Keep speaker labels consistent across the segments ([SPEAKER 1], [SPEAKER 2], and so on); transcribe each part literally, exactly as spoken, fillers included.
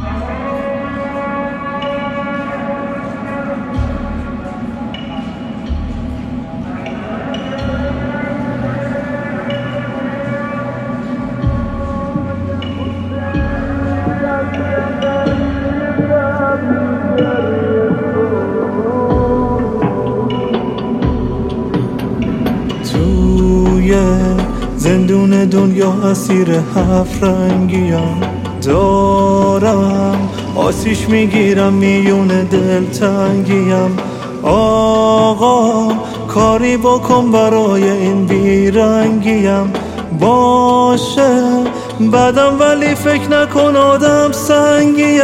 [SPEAKER 1] زندون دنیا اسیر هفت رنگیم، دارم آسیش میگیرم میون دلتنگیم. آقا کاری بکن برای این بیرنگیم، باشه بدم ولی فکر نکن آدم سنگیم.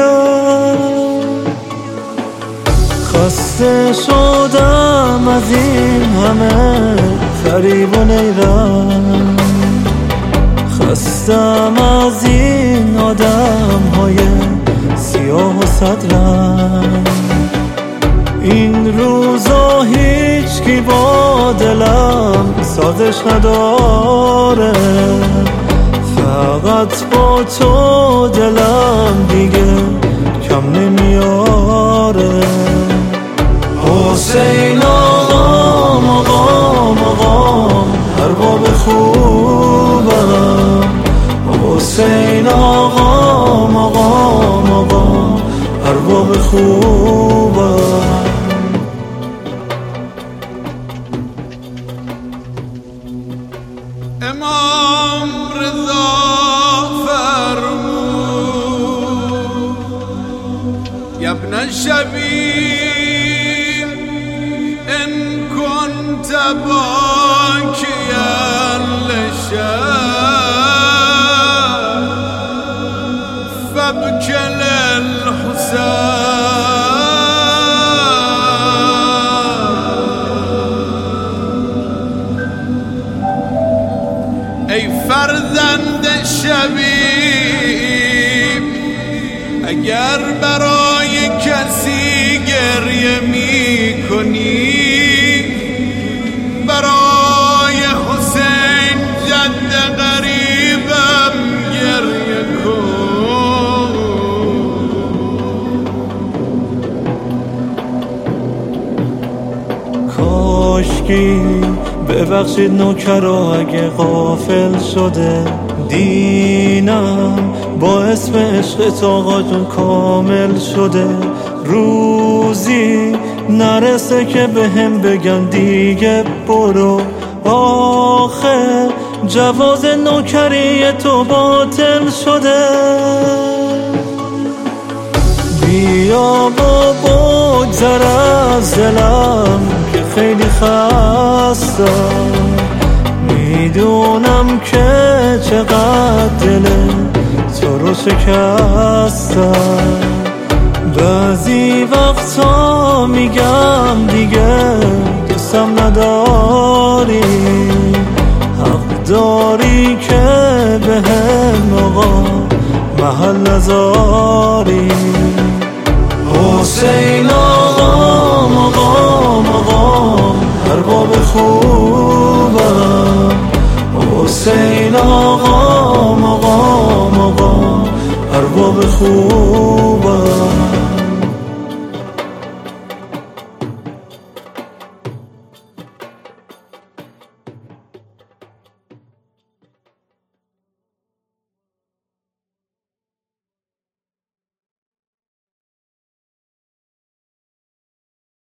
[SPEAKER 1] خسته شدم از این همه فریب و نیرم، خستم از این آدم های سیاه و صدرم. این روزا هیچ کی با دلم سازش نداره، فقط با تو دلم دیگه کم نمیاره. حسین آقام آقام آقام ارباب خوبم، حسین آقام آقام آقام ارباب خوبم.
[SPEAKER 2] امام رضا فرمود یا ابن الشبیب ان كنت باكيا للشام فابكِ للحسین. ای فرزند شبیب اگر برای کسی گریه می کنی، برای حسین جد غریبم گریه کن.
[SPEAKER 1] کاشکی ببخشید نوکرا اگه غافل شده، دینم با اسم عشق آقا جون کامل شده. روزی نرسه که به هم بگن دیگه برو، آخه جواز نوکری تو باطل شده. بیا با بگذر از دلم که خیلی خستم، میدونم که چقدر دل تو رو شکستم. بعضی وقتا میگم دیگه دوستم نداری، حق داری که به هم آقا محل نذاری. حسین آقام آقام آقام ارباب خوبم، حسین آقام آقام آقام ارباب خوبم.